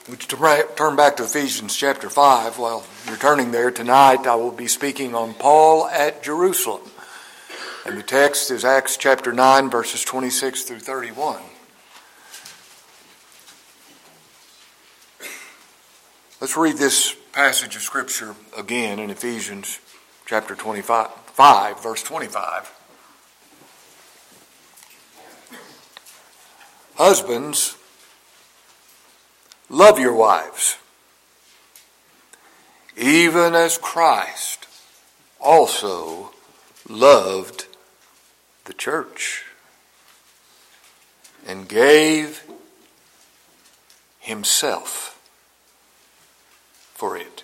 Would you turn back to Ephesians chapter 5? While you're turning there tonight, I will be speaking on Paul at Jerusalem. And the text is Acts chapter 9, verses 26 through 31. Let's read this passage of Scripture again in Ephesians chapter 5, verse 25. Husbands, love your wives, even as Christ also loved the church and gave himself for it.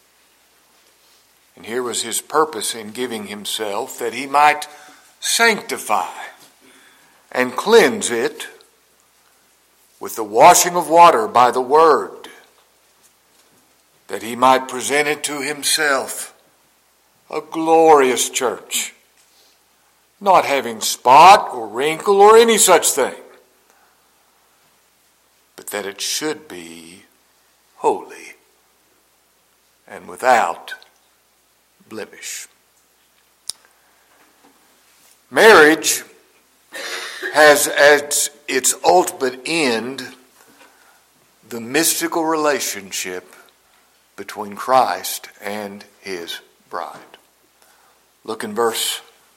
And here was his purpose in giving himself, that he might sanctify and cleanse it with the washing of water by the word, that he might present it to himself a glorious church, not having spot or wrinkle or any such thing, but that it should be holy and without blemish. Marriage has as its ultimate end the mystical relationship between Christ and his bride. Look in verse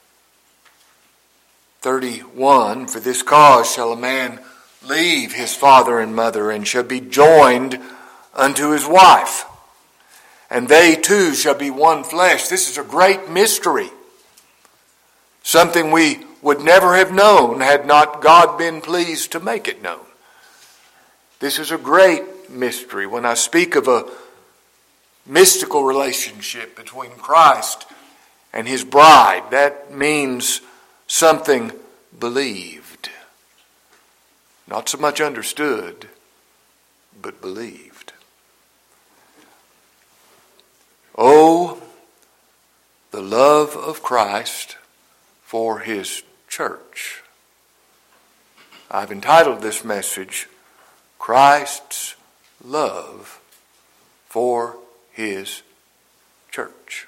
31. For this cause shall a man leave his father and mother, and shall be joined unto his wife, and they two shall be one flesh. This is a great mystery, something we would never have known had not God been pleased to make it known. This is a great mystery. When I speak of a mystical relationship between Christ and his bride, that means something believed. Not so much understood, but believed. Oh, the love of Christ for his church. I've entitled this message, Christ's Love for his church.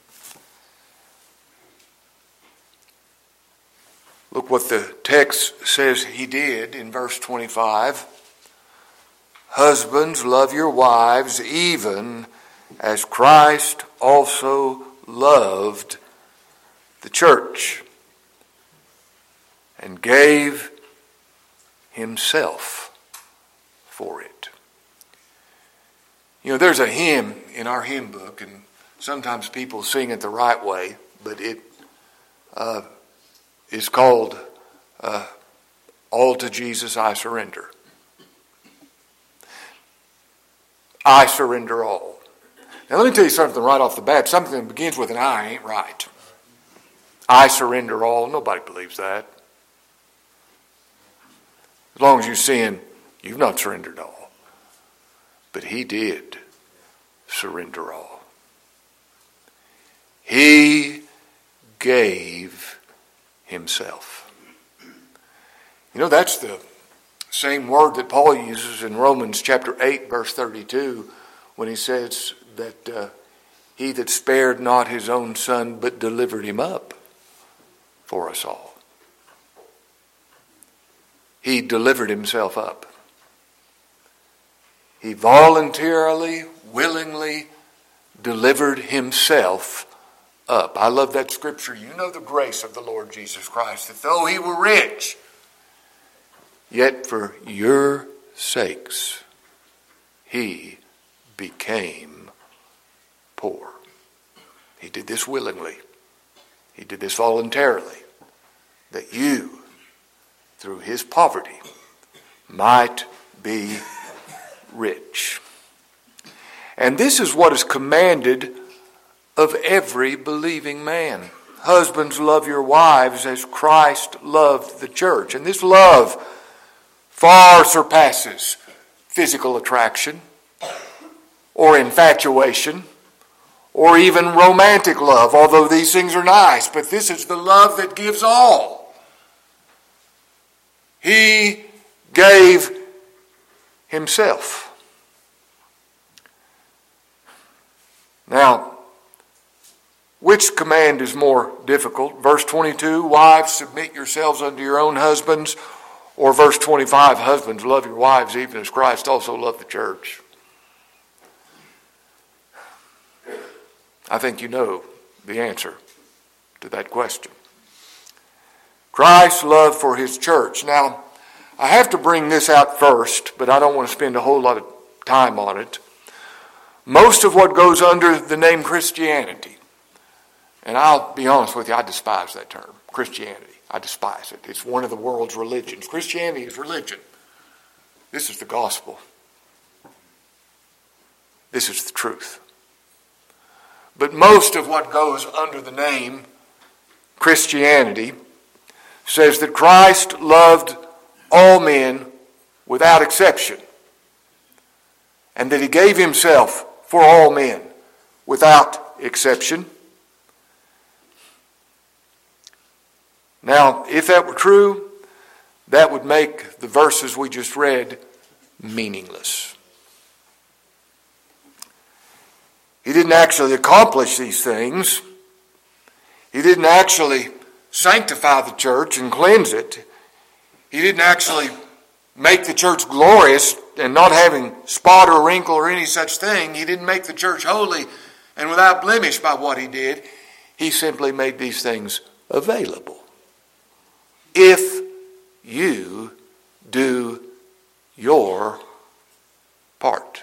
Look what the text says he did in verse 25. Husbands, love your wives, even as Christ also loved the church and gave himself for it. You know, there's a hymn in our hymn book, and sometimes people sing it the right way, but it is called All to Jesus I Surrender. I surrender all. Now let me tell you something right off the bat. Something that begins with an I ain't right. I surrender all. Nobody believes that. As long as you're saying you've not surrendered all. But he did surrender all. He gave himself. You know, that's the same word that Paul uses in Romans chapter 8, verse 32, when he says that he that spared not his own son, but delivered him up for us all. He delivered himself up. He voluntarily, willingly delivered himself up. I love that scripture. You know the grace of the Lord Jesus Christ, that though he were rich, yet for your sakes he became poor. He did this willingly. He did this voluntarily, that you, through his poverty, might be rich. And this is what is commanded of every believing man. Husbands, love your wives as Christ loved the church. And this love far surpasses physical attraction or infatuation or even romantic love, although these things are nice. But this is the love that gives all. He gave himself. Now, which command is more difficult? Verse 22, wives, submit yourselves unto your own husbands. Or verse 25, husbands, love your wives even as Christ also loved the church. I think you know the answer to that question. Christ's love for his church. Now, I have to bring this out first, but I don't want to spend a whole lot of time on it. Most of what goes under the name Christianity, and I'll be honest with you, I despise that term, Christianity. I despise it. It's one of the world's religions. Christianity is religion. This is the gospel. This is the truth. But most of what goes under the name Christianity says that Christ loved all men without exception, and that he gave himself for all men without exception. Now, if that were true, that would make the verses we just read meaningless. He didn't actually accomplish these things. He didn't actually sanctify the church and cleanse it. He didn't actually make the church glorious and not having spot or wrinkle or any such thing. He didn't make the church holy and without blemish by what he did. He simply made these things available. If you do your part.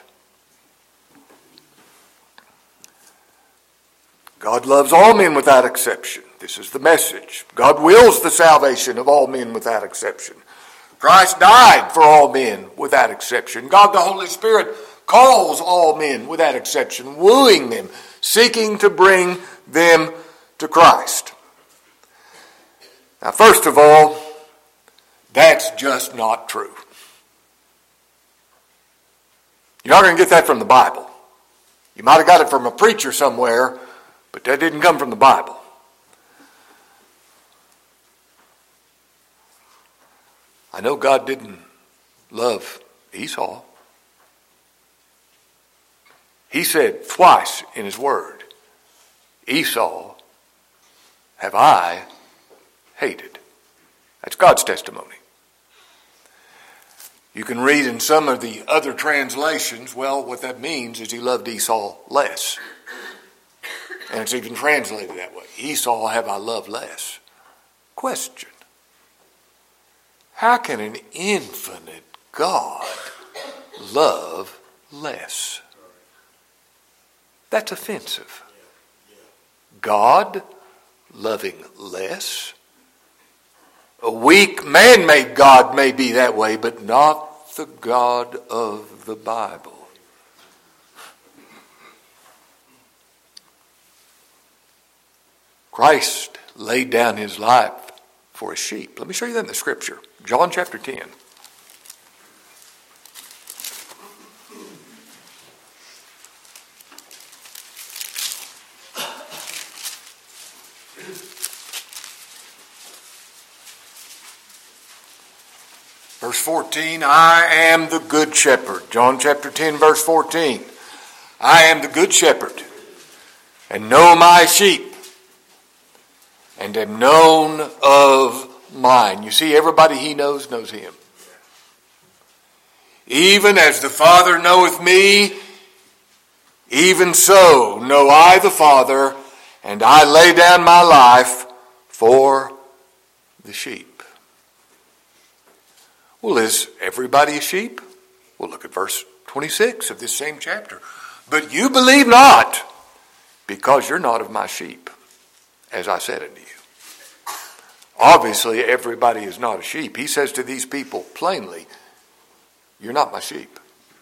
God loves all men without exception. This is the message. God wills the salvation of all men without exception. Christ died for all men without exception. God the Holy Spirit calls all men without exception, wooing them, seeking to bring them to Christ. Now, first of all, that's just not true. You're not going to get that from the Bible. You might have got it from a preacher somewhere, but that didn't come from the Bible. I know God didn't love Esau. He said twice in his word, Esau have I hated. That's God's testimony. You can read in some of the other translations, well, what that means is he loved Esau less. And it's even translated that way. Esau have I loved less. Question. How can an infinite God love less? That's offensive. God loving less? A weak man-made God may be that way, but not the God of the Bible. Christ laid down his life for his sheep. Let me show you that in the scripture. John chapter 10. Verse 14, I am the good shepherd. John chapter 10, verse 14. I am the good shepherd, and know my sheep, and am known of mine. You see, everybody he knows him. Even as the Father knoweth me, even so know I the Father, and I lay down my life for the sheep. Well, is everybody a sheep? Well, look at verse 26 of this same chapter. But you believe not, because you're not of my sheep, as I said unto you. Obviously, everybody is not a sheep. He says to these people plainly, you're not my sheep.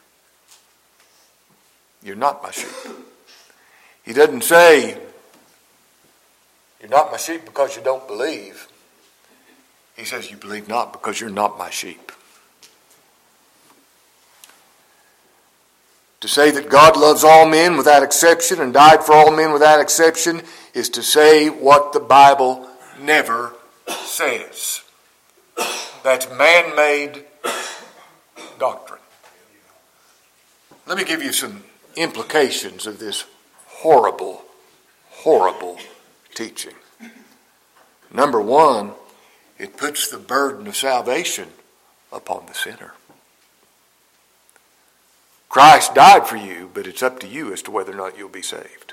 You're not my sheep. He doesn't say, you're not my sheep because you don't believe. He says, you believe not because you're not my sheep. To say that God loves all men without exception and died for all men without exception is to say what the Bible never says. That's man-made doctrine. Let me give you some implications of this horrible, horrible teaching. Number one, it puts the burden of salvation upon the sinner. Christ died for you, but it's up to you as to whether or not you'll be saved.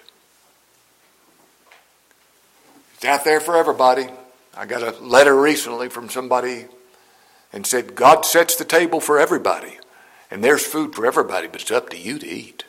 It's out there for everybody. I got a letter recently from somebody and said, God sets the table for everybody, and there's food for everybody, but it's up to you to eat.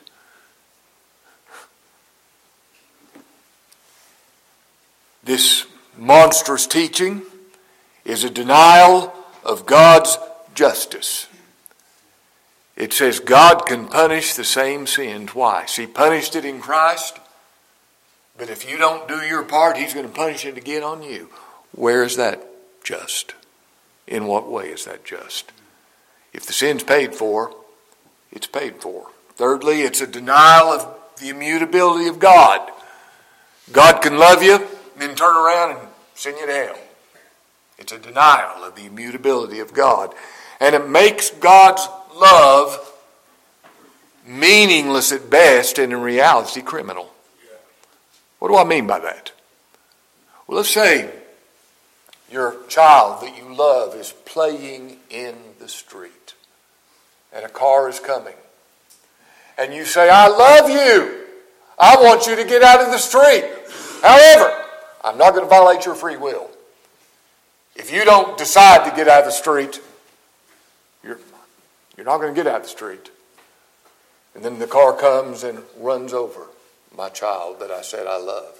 This monstrous teaching is a denial of God's justice. It says God can punish the same sin twice. He punished it in Christ, but if you don't do your part, He's going to punish it again on you. Where is that just? In what way is that just? If the sin's paid for, it's paid for. Thirdly, it's a denial of the immutability of God. God can love you and then turn around and send you to hell. It's a denial of the immutability of God. And it makes God's love meaningless at best and in reality criminal. What do I mean by that? Well, let's say your child that you love is playing in the street and a car is coming. And you say, I love you. I want you to get out of the street. However, I'm not going to violate your free will. If you don't decide to get out of the street, you're not going to get out of the street. And then the car comes and runs over my child that I said I love.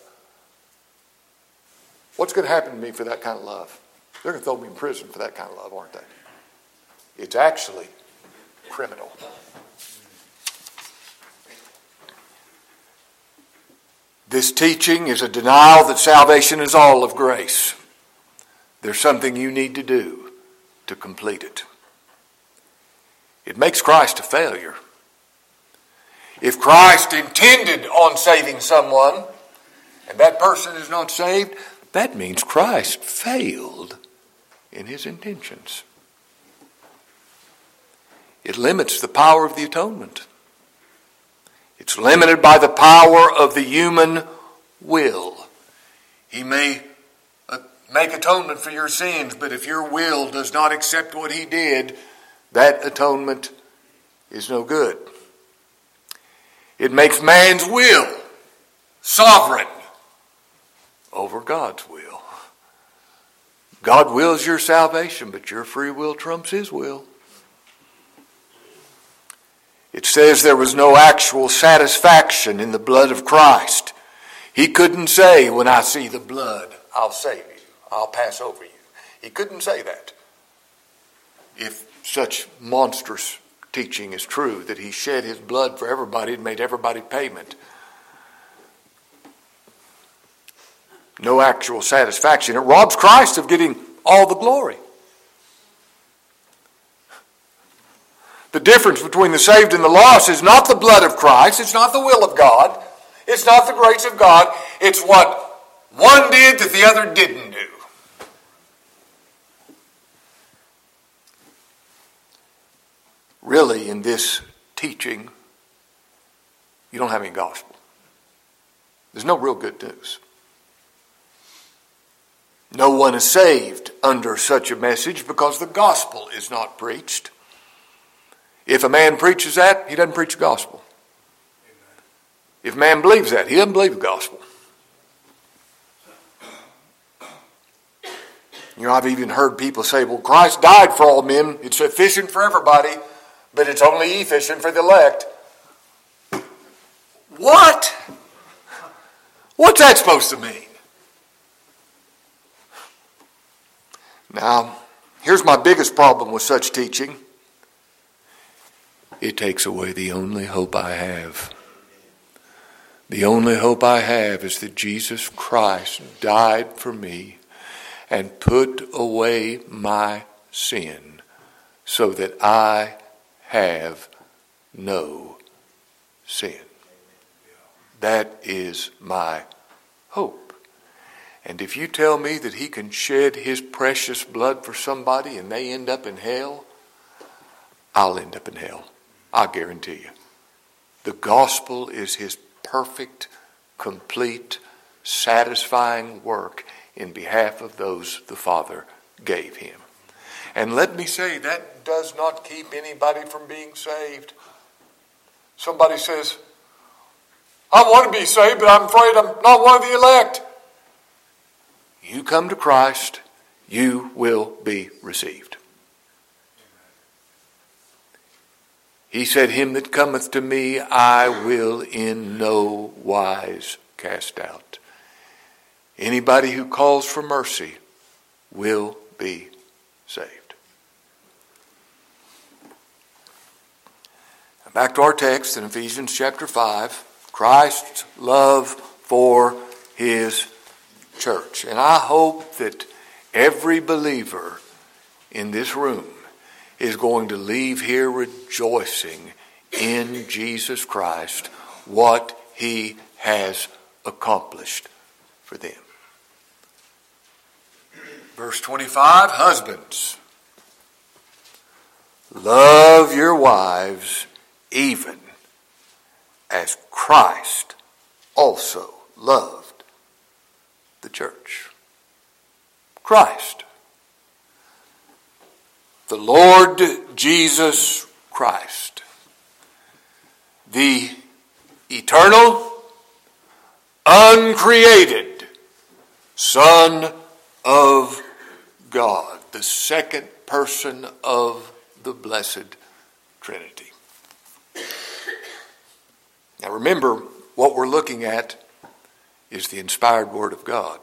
What's going to happen to me for that kind of love? They're going to throw me in prison for that kind of love, aren't they? It's actually criminal. This teaching is a denial that salvation is all of grace. There's something you need to do to complete it. It makes Christ a failure. If Christ intended on saving someone and that person is not saved, that means Christ failed in His intentions. It limits the power of the atonement. It's limited by the power of the human will. He may make atonement for your sins, but if your will does not accept what He did, that atonement is no good. It makes man's will sovereign over God's will. God wills your salvation, but your free will trumps His will. It says there was no actual satisfaction in the blood of Christ. He couldn't say, when I see the blood, I'll save you. I'll pass over you. He couldn't say that. If such monstrous teaching is true, that He shed His blood for everybody and made everybody payment. No actual satisfaction. It robs Christ of getting all the glory. The difference between the saved and the lost is not the blood of Christ. It's not the will of God. It's not the grace of God. It's what one did that the other didn't do. Really, in this teaching, you don't have any gospel. There's no real good news. No one is saved under such a message because the gospel is not preached. If a man preaches that, he doesn't preach the gospel. If a man believes that, he doesn't believe the gospel. You know, I've even heard people say, well, Christ died for all men. It's sufficient for everybody, but it's only efficient for the elect. What? What's that supposed to mean? Now, here's my biggest problem with such teaching. It takes away the only hope I have. The only hope I have is that Jesus Christ died for me and put away my sin so that I have no sin. That is my hope. And if you tell me that He can shed His precious blood for somebody and they end up in hell, I'll end up in hell. I guarantee you. The gospel is His perfect complete, satisfying work in behalf of those the Father gave him. And let me say, that does not keep anybody from being saved. Somebody says, I want to be saved, but I'm afraid I'm not one of the elect. You come to Christ, you will be received. He said, him that cometh to me, I will in no wise cast out. Anybody who calls for mercy will be saved. Back to our text in Ephesians chapter 5, Christ's love for his church. And I hope that every believer in this room is going to leave here rejoicing in Jesus Christ, what he has accomplished for them. Verse 25, husbands, love your wives even as Christ also loved the church. Christ, the Lord Jesus Christ, the eternal, uncreated Son of God, the second person of the blessed Trinity. Now remember, what we're looking at is the inspired Word of God.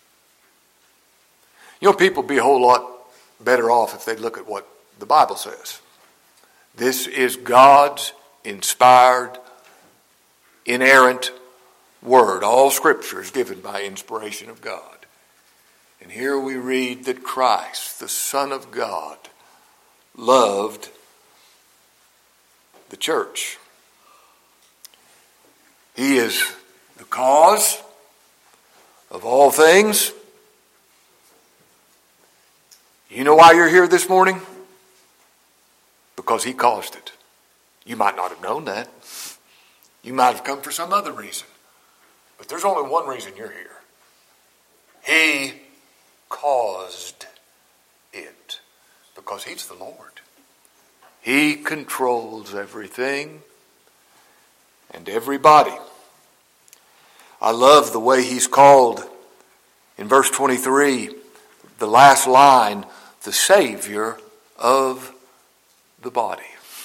You know, people would be a whole lot better off if they'd look at what the Bible says. This is God's inspired, inerrant Word. All Scripture is given by inspiration of God. And here we read that Christ, the Son of God, loved the church. He is the cause of all things. You know why you're here this morning? Because he caused it. You might not have known that. You might have come for some other reason. But there's only one reason you're here. He caused it. Because he's the Lord. He controls everything and everybody. I love the way he's called in verse 23, the last line, the Savior of the body.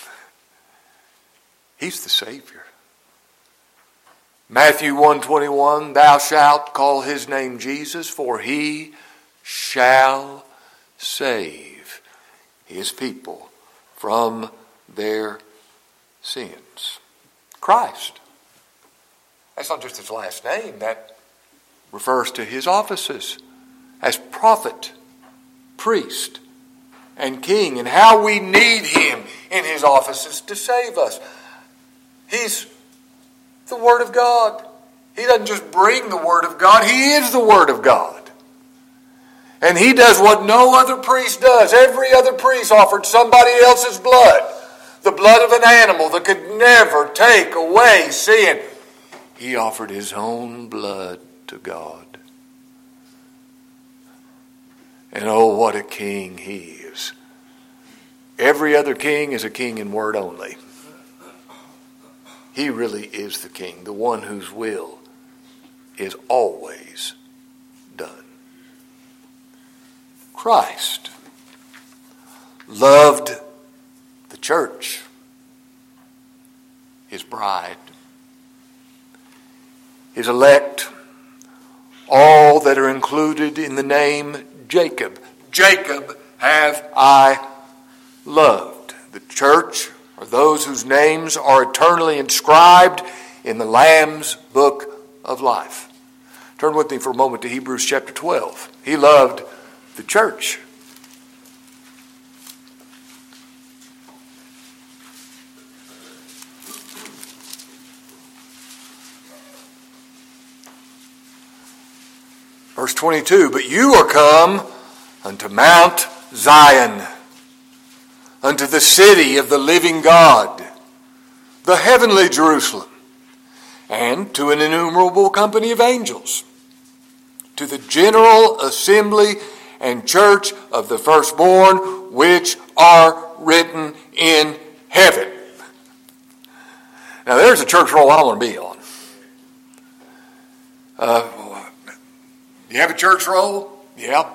He's the Savior. Matthew 1:21, thou shalt call his name Jesus, for he shall save his people from their sins. Christ. That's not just his last name. That refers to his offices as prophet, priest, and king, and how we need him in his offices to save us. He's the Word of God. He doesn't just bring the Word of God. He is the Word of God. And he does what no other priest does. Every other priest offered somebody else's blood. The blood of an animal that could never take away sin. He offered his own blood to God. And oh, what a king he is. Every other king is a king in word only. He really is the king, the one whose will is always done. Christ loved the church, his bride, his elect, all that are included in the name Jacob. Jacob have I loved. The church are those whose names are eternally inscribed in the Lamb's book of life. Turn with me for a moment to Hebrews chapter 12. He loved the church. Verse 22, but you are come unto Mount Zion, unto the city of the living God, the heavenly Jerusalem, and to an innumerable company of angels, to the general assembly and church of the firstborn which are written in heaven. Now there's a church roll I want to be on. Do you have a church roll? Yeah.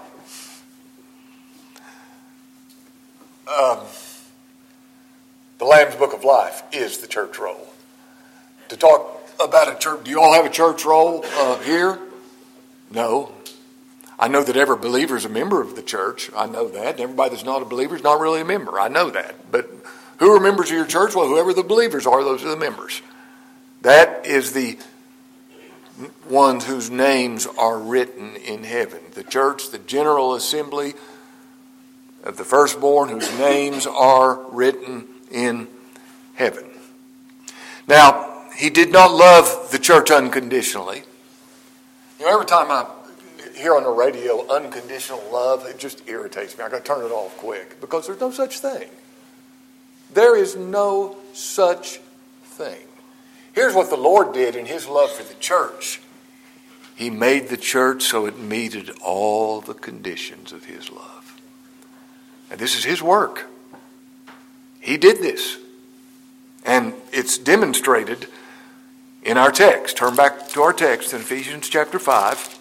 The Lamb's Book of Life is the church roll. To talk about a church, do you all have a church roll here? No. I know that every believer is a member of the church. I know that. Everybody that's not a believer is not really a member. I know that. But who are members of your church? Well, whoever the believers are, those are the members. That is the ones whose names are written in heaven. The church, the general assembly of the firstborn whose names are written in heaven. Now, he did not love the church unconditionally. You know, every time I hear on the radio unconditional love, it just irritates me. I got to turn it off quick because there's no such thing. There is no such thing. Here's what the Lord did in his love for the church. He made the church so it meted all the conditions of his love. And this is his work. He did this. And it's demonstrated in our text. Turn back to our text in Ephesians chapter 5.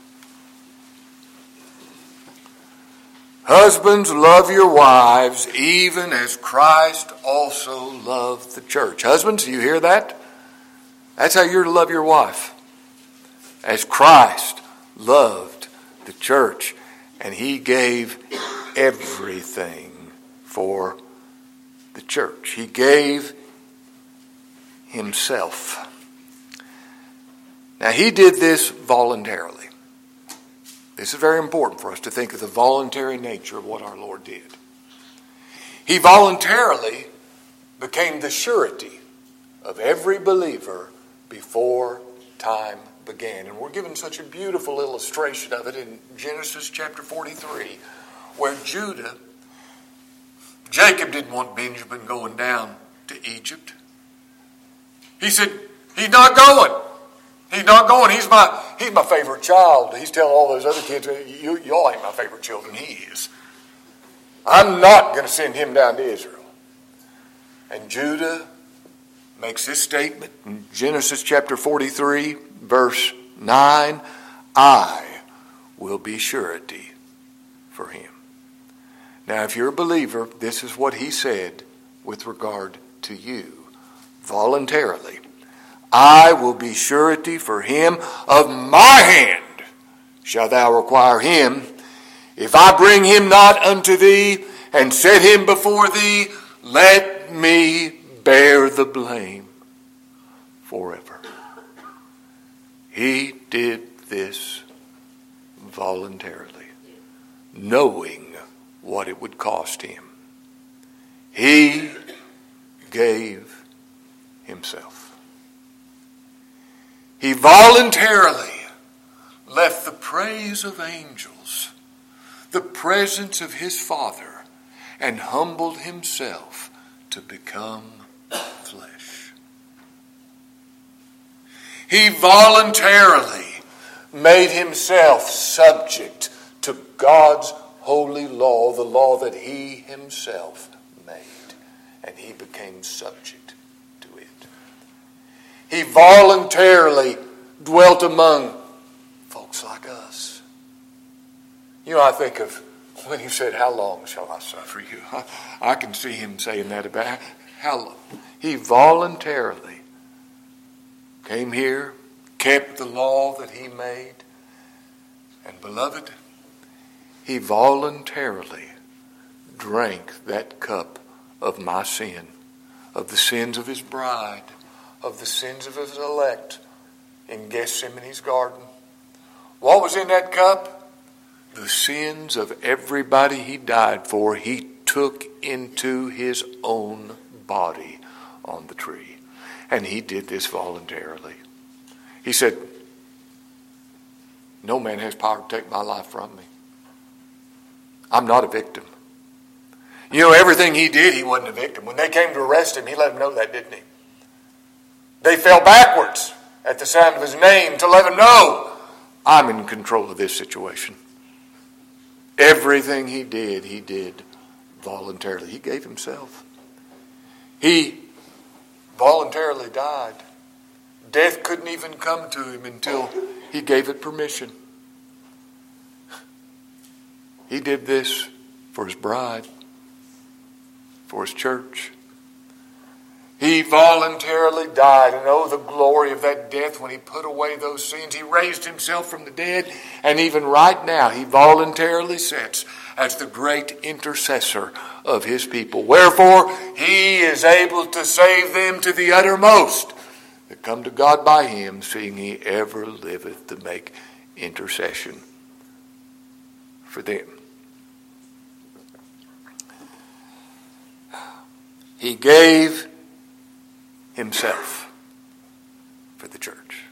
Husbands, love your wives, even as Christ also loved the church. Husbands, do you hear that? That's how you're to love your wife. As Christ loved the church, and he gave everything for the church. He gave himself. Now, he did this voluntarily. This is very important for us to think of the voluntary nature of what our Lord did. He voluntarily became the surety of every believer before time began. And we're given such a beautiful illustration of it in Genesis chapter 43, where Jacob didn't want Benjamin going down to Egypt. He said, he's not going. He's not going. He's my favorite child. He's telling all those other kids, y'all ain't my favorite children. He is. I'm not going to send him down to Israel. And Judah makes this statement in Genesis chapter 43, verse 9, I will be surety for him. Now, if you're a believer, this is what he said with regard to you, voluntarily. I will be surety for him. Of my hand shalt thou require him. If I bring him not unto thee and set him before thee, let me bear the blame forever. He did this voluntarily, knowing what it would cost him. He gave himself. He voluntarily left the praise of angels, the presence of his Father, and humbled himself to become flesh. He voluntarily made himself subject to God's holy law, the law that he himself made, and he became subject to it. He voluntarily dwelt among folks like us. You know, I think of when he said, how long shall I suffer you? I can see him saying that about how long. He voluntarily came here, kept the law that he made, and beloved, he voluntarily drank that cup of my sin, of the sins of his bride, of the sins of his elect in Gethsemane's garden. What was in that cup? The sins of everybody he died for, he took into his own body on the tree. And he did this voluntarily. He said, no man has power to take my life from me. I'm not a victim. You know, everything he did, he wasn't a victim. When they came to arrest him, he let them know that, didn't he? They fell backwards. at the sound of his name to let him know, I'm in control of this situation. Everything he did voluntarily. He gave himself. He voluntarily died. Death couldn't even come to him until he gave it permission. He did this for his bride, for his church. He voluntarily died, and oh, the glory of that death when he put away those sins. He raised himself from the dead, and even right now he voluntarily sits as the great intercessor of his people. Wherefore, he is able to save them to the uttermost that come to God by him, seeing he ever liveth to make intercession for them. He gave himself for the church.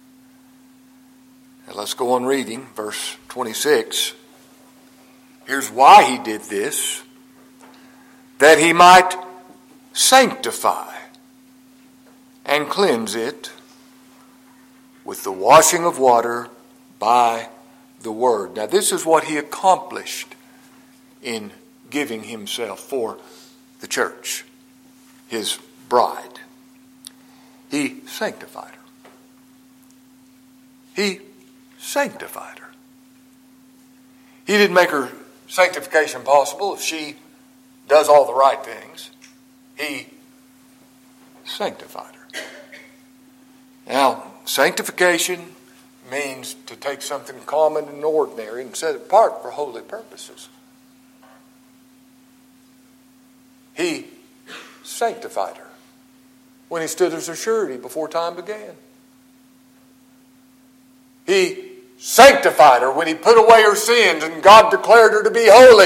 Now let's go on reading verse 26. Here's why he did this: that he might sanctify and cleanse it with the washing of water by the word. Now this is what he accomplished in giving himself for the church, his bride. He sanctified her. He sanctified her. He didn't make her sanctification possible if she does all the right things. He sanctified her. Now, sanctification means to take something common and ordinary and set it apart for holy purposes. He sanctified her when he stood as a surety before time began. He sanctified her when he put away her sins and God declared her to be holy.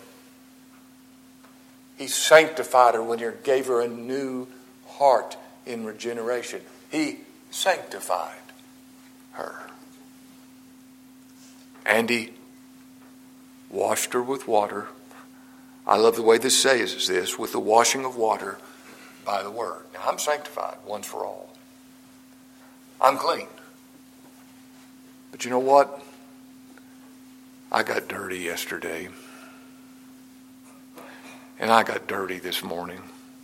He sanctified her when he gave her a new heart in regeneration. He sanctified her. And he washed her with water. I love the way this says this, with the washing of water by the word. Now, I'm sanctified once for all. I'm clean. But you know what? I got dirty yesterday. And I got dirty this morning.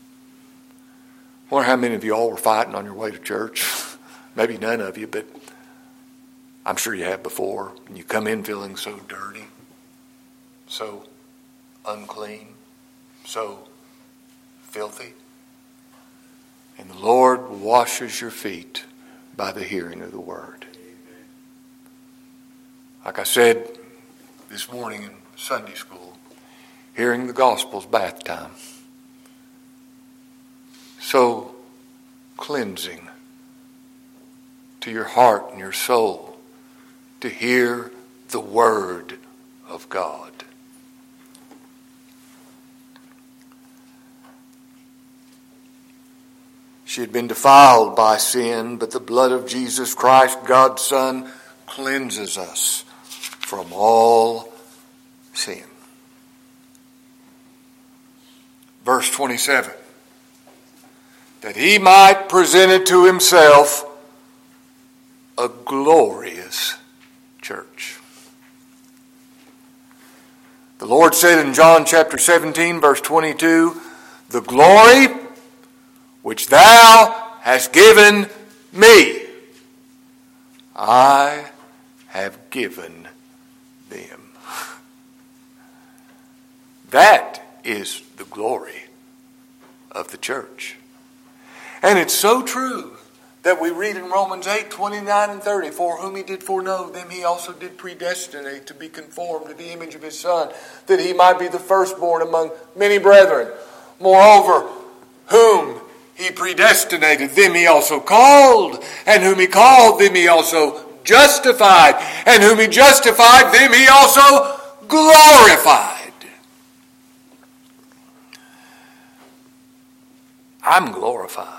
I wonder how many of you all were fighting on your way to church. Maybe none of you, but I'm sure you have before. And you come in feeling so dirty, so unclean, so filthy. And the Lord washes your feet by the hearing of the word. Like I said this morning in Sunday school, hearing the gospel's bath time. So cleansing to your heart and your soul to hear the word of God. She had been defiled by sin, but the blood of Jesus Christ, God's Son, cleanses us from all sin. Verse 27. That he might present it to himself a glorious church. The Lord said in John chapter 17, verse 22, the glory which thou hast given me, I have given them. That is the glory of the church. And it's so true that we read in Romans 8, 29 and 30, for whom he did foreknow, them he also did predestinate to be conformed to the image of his Son, that he might be the firstborn among many brethren. Moreover, whom he predestinated, them he also called, and whom he called, them he also justified, and whom he justified, them he also glorified. I'm glorified.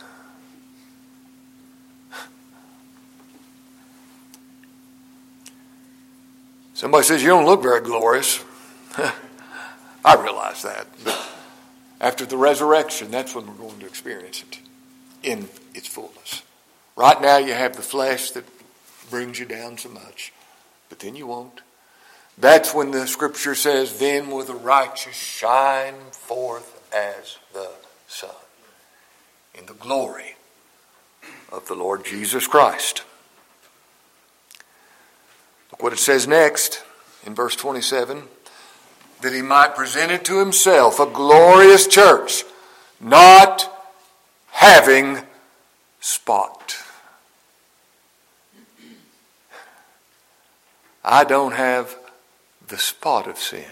Somebody says, you don't look very glorious. I realize that. But after the resurrection, that's when we're going to experience it in its fullness. Right now you have the flesh that brings you down so much, but then you won't. That's when the scripture says, then will the righteous shine forth as the sun in the glory of the Lord Jesus Christ. Look what it says next in verse 27. That he might present it to himself a glorious church, not having spot. I don't have the spot of sin.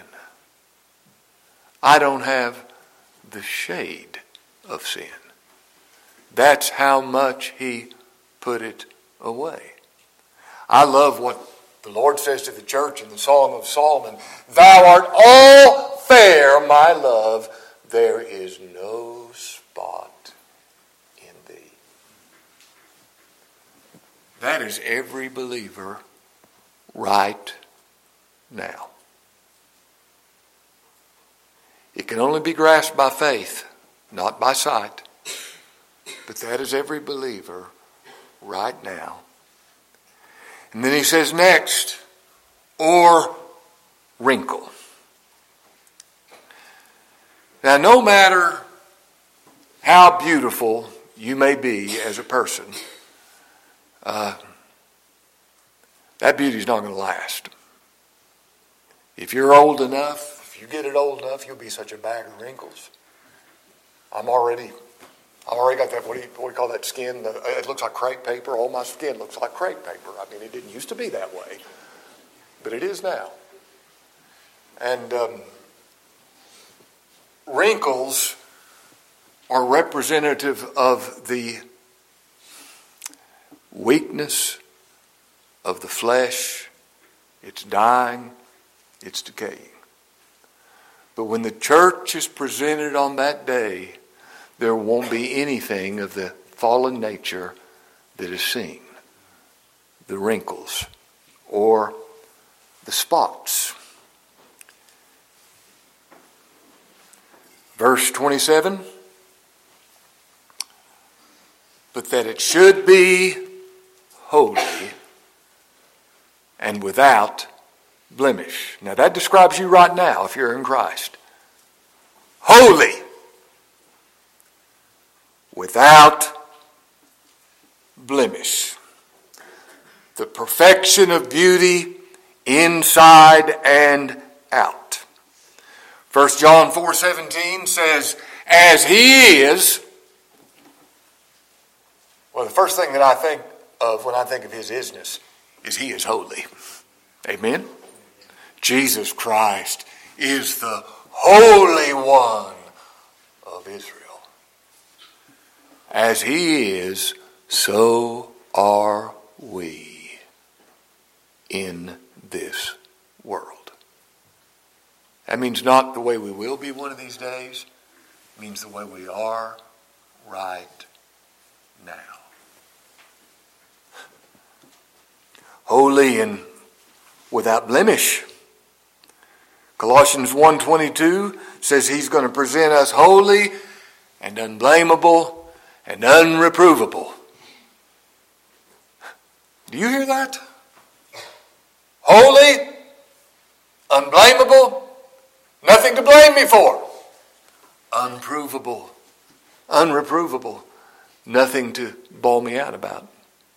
I don't have the shade of sin. That's how much he put it away. I love what the Lord says to the church in the Song of Solomon, thou art all fair, my love, there is no spot in thee. That is every believer right now. It can only be grasped by faith, not by sight. But that is every believer right now. And then he says next, or wrinkle. Now, no matter how beautiful you may be as a person, that beauty is not going to last. If you're old enough, if you get it old enough, you'll be such a bag of wrinkles. I've already got that, what do you call that skin? It looks like crepe paper. All my skin looks like crepe paper. I mean, it didn't used to be that way, but it is now. And wrinkles are representative of the weakness of the flesh. It's dying, it's decaying. But when the church is presented on that day, there won't be anything of the fallen nature that is seen. The wrinkles or the spots. Verse 27. But that it should be holy and without blemish. Now that describes you right now if you're in Christ. Holy. Without blemish. The perfection of beauty inside and out. 1 John 4:17 says, as he is. Well, the first thing that I think of when I think of his isness is he is holy. Amen? Jesus Christ is the Holy One of Israel. As he is, so are we in this world. That means not the way we will be one of these days. It means the way we are right now. Holy and without blemish. Colossians 1:22 says he's going to present us holy and unblameable and unreprovable. Do you hear that? Holy, unblameable, nothing to blame me for. Unprovable, unreprovable, nothing to bawl me out about.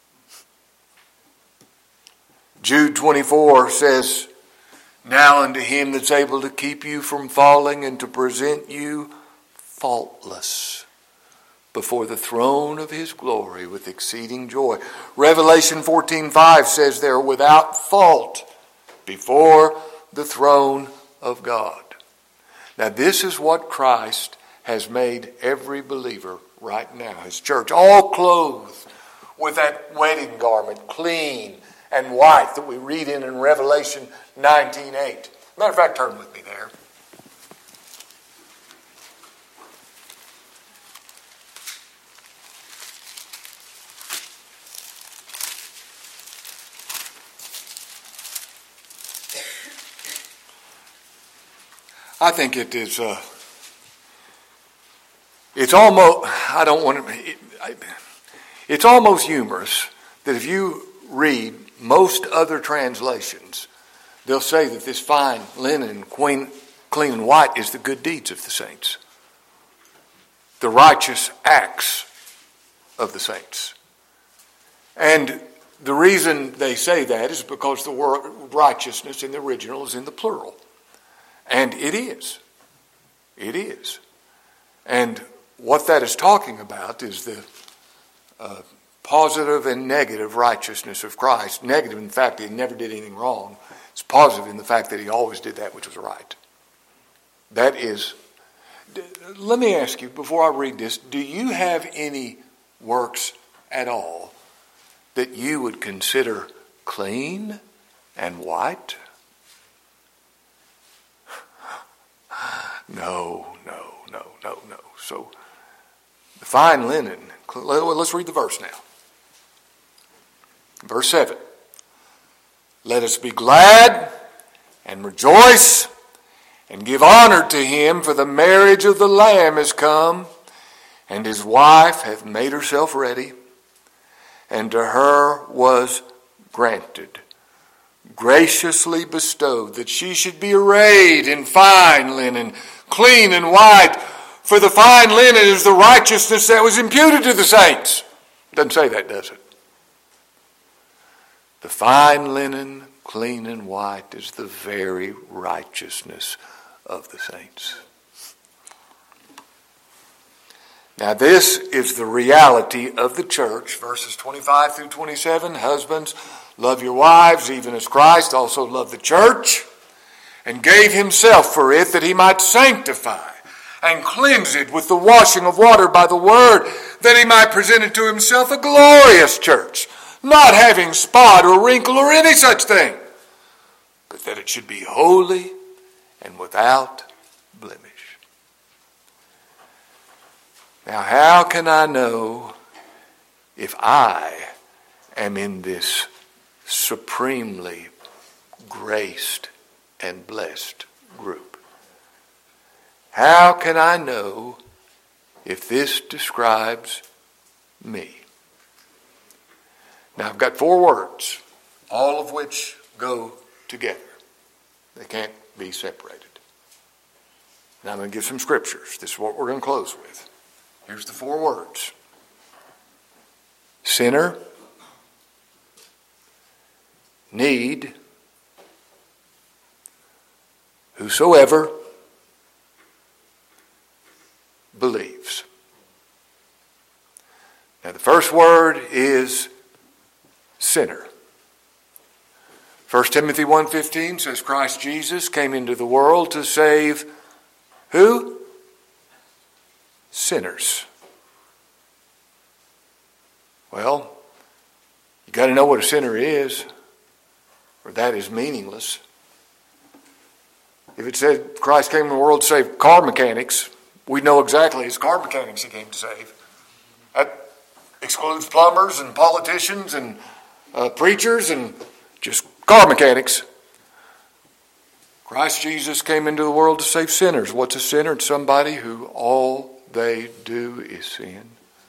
Jude 24 says, now unto him that's able to keep you from falling and to present you faultless before the throne of his glory with exceeding joy. Revelation 14:5 says they're without fault before the throne of God. Now this is what Christ has made every believer right now, his church, all clothed with that wedding garment, clean and white that we read in Revelation 19:8. Matter of fact, turn with me there. I think it is, it's almost, I don't want to, It's almost humorous that if you read most other translations, they'll say that this fine linen, clean and white, is the good deeds of the saints, the righteous acts of the saints. And the reason they say that is because the word righteousness in the original is in the plural. And it is. It is. And what that is talking about is the positive and negative righteousness of Christ. Negative in the fact that he never did anything wrong. It's positive in the fact that he always did that which was right. That is. Let me ask you, before I read this, do you have any works at all that you would consider clean and white? No. So, the fine linen, let's read the verse now. Verse 7. Let us be glad and rejoice and give honor to him, for the marriage of the Lamb is come, and his wife hath made herself ready. And to her was granted, graciously bestowed, that she should be arrayed in fine linen, clean and white. For the fine linen is the righteousness that was imputed to the saints. Doesn't say that, does it? The fine linen, clean and white, is the very righteousness of the saints. Now this is the reality of the church, verses 25 through 27. Husbands, love your wives, even as Christ also loved the church, and gave himself for it, that he might sanctify and cleanse it with the washing of water by the word, that he might present it to himself a glorious church, not having spot or wrinkle or any such thing, but that it should be holy and without blemish. Now, how can I know if I am in this supremely graced and blessed group? How can I know if this describes me? Now, I've got 4 words, all of which go together. They can't be separated. Now, I'm going to give some scriptures. This is what we're going to close with. Here's the 4 words. Sinner, need, whosoever believes. Now the first word is sinner. 1 Timothy 1:15 says Christ Jesus came into the world to save who? Sinners. Well, you got to know what a sinner is, or that is meaningless. If it said Christ came in the world to save car mechanics, we know exactly it's car mechanics he came to save. That excludes plumbers and politicians and preachers and just car mechanics. Christ Jesus came into the world to save sinners. What's a sinner? It's somebody who all they do is sin.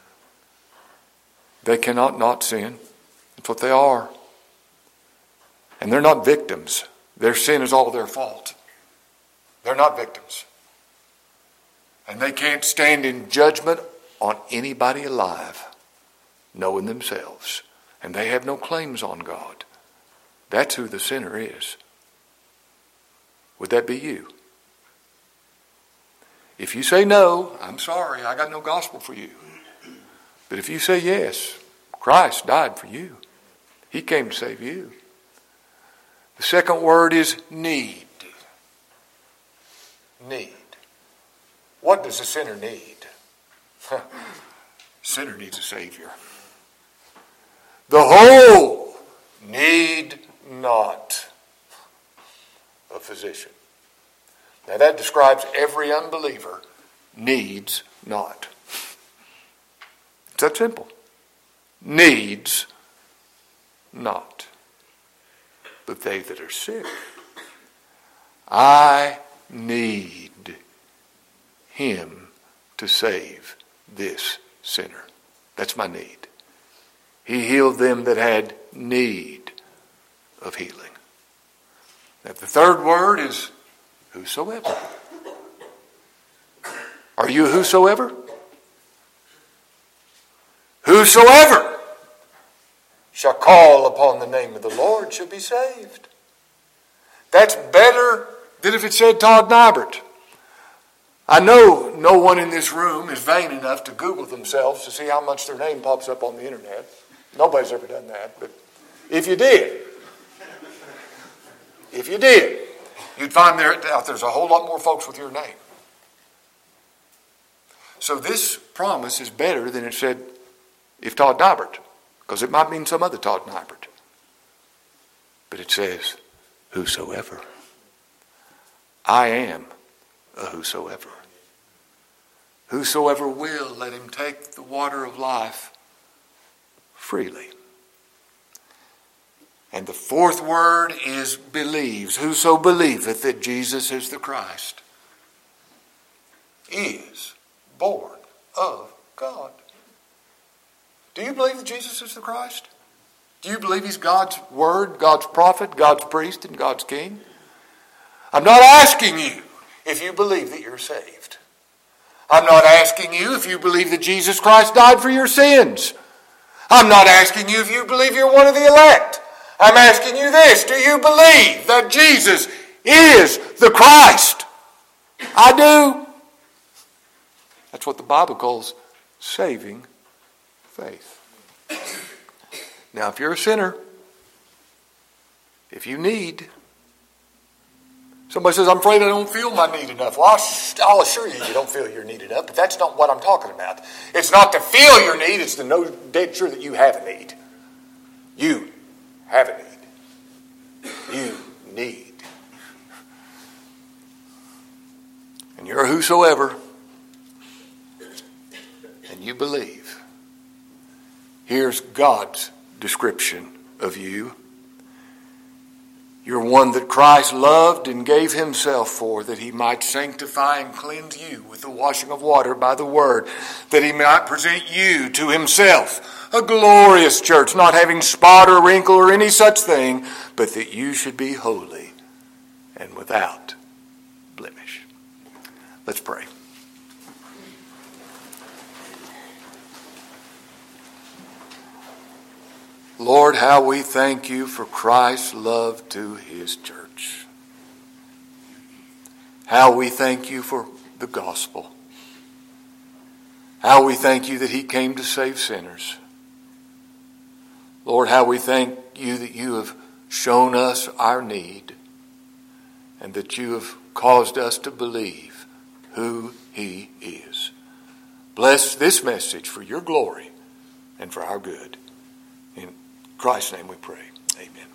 They cannot not sin. That's what they are. And they're not victims. Their sin is all their fault. They're not victims. And they can't stand in judgment on anybody alive, knowing themselves. And they have no claims on God. That's who the sinner is. Would that be you? If you say no, I'm sorry, I got no gospel for you. But if you say yes, Christ died for you. He came to save you. The second word is need. Need. What does a sinner need? Sinner needs a Savior. The whole need not a physician. Now that describes every unbeliever needs not. It's that simple. Needs not. But they that are sick, I need him to save this sinner. That's my need. He healed them that had need of healing. Now, the third word is whosoever. Are you a whosoever? Whosoever shall call upon the name of the Lord shall be saved. That's better than if it said Todd Nybert. I know no one in this room is vain enough to Google themselves to see how much their name pops up on the internet. Nobody's ever done that. But if you did, you'd find there's a whole lot more folks with your name. So this promise is better than it said if Todd Nybert, because it might mean some other Todd Nybert. But it says, whosoever. I am a whosoever. Whosoever will, let him take the water of life freely. And the fourth word is believes. Whoso believeth that Jesus is the Christ is born of God. Do you believe that Jesus is the Christ? Do you believe he's God's word, God's prophet, God's priest, and God's king? I'm not asking you if you believe that you're saved. I'm not asking you if you believe that Jesus Christ died for your sins. I'm not asking you if you believe you're one of the elect. I'm asking you this. Do you believe that Jesus is the Christ? I do. That's what the Bible calls saving faith. Now, if you're a sinner, if you need, somebody says, I'm afraid I don't feel my need enough. Well, I'll assure you don't feel your need enough, but that's not what I'm talking about. It's not to feel your need, it's to know dead sure that you have a need. You have a need. You need. And you're a whosoever, and you believe. Here's God's description of you. You're one that Christ loved and gave himself for, that he might sanctify and cleanse you with the washing of water by the word, that he might present you to himself, a glorious church, not having spot or wrinkle or any such thing, but that you should be holy and without blemish. Let's pray. Lord, how we thank you for Christ's love to his church. How we thank you for the gospel. How we thank you that he came to save sinners. Lord, how we thank you that you have shown us our need and that you have caused us to believe who he is. Bless this message for your glory and for our good. In Christ's name we pray. Amen.